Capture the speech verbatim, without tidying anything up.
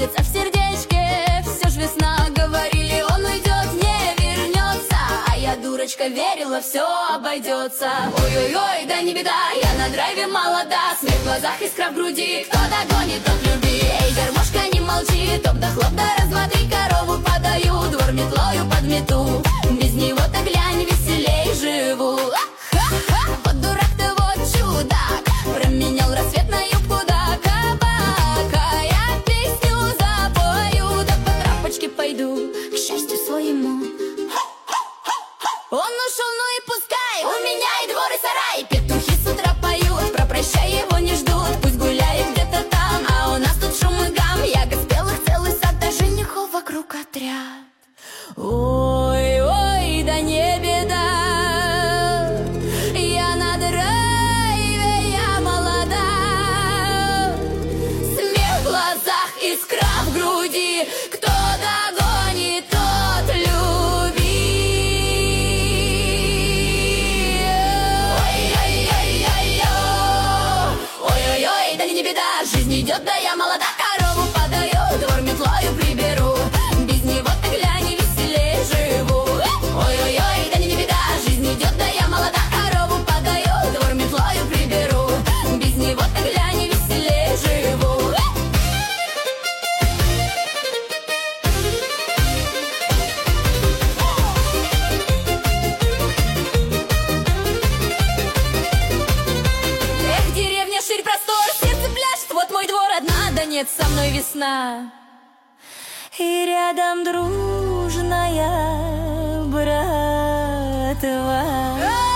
сердце в сердечке. Все ж весна, говорили, он уйдет, не вернется. А я, дурочка, верила, все обойдется. Ой-ой-ой, да не беда, я на драйве молода. Смех в глазах, искра в груди, кто догонит, тот люби. Эй, гармошка, не молчи, топ да хлоп, да размотри. Корову подаю, двор метлою подмету. Без него-то глянь, веселей живу. Ха-ха, вот дурак-то вот чудак, променял рассвет на юбку да кабака. Я песню запою, да по трапочке пойду к счастью своему. Он ушел, ну и пускай, у меня и двор, и сарай. Петухи с утра поют, про прощай его не ждут. Пусть гуляет где-то там, а у нас тут шум и гам. Ягод спелых целый сад, да женихов вокруг отряд. Ой-ой, да не беда, я на драйве, я молода. Смех в глазах, искра в груди, кто догонит, тот люби. Ой-ой-ой, да не беда, жизнь идет, да я молода. Корову подаю, двор метлою приберу. Без него-то глянь, веселее живу. Ой-ой-ой, да не беда, жизнь идет, да я молода. Корову подаю, двор метлою приберу. Без него-то глянь, веселее живу. Эх, деревня, ширь, простор, сердце пляж, вот мой двор, одна, да нет, со мной весна. И рядом дружная братва.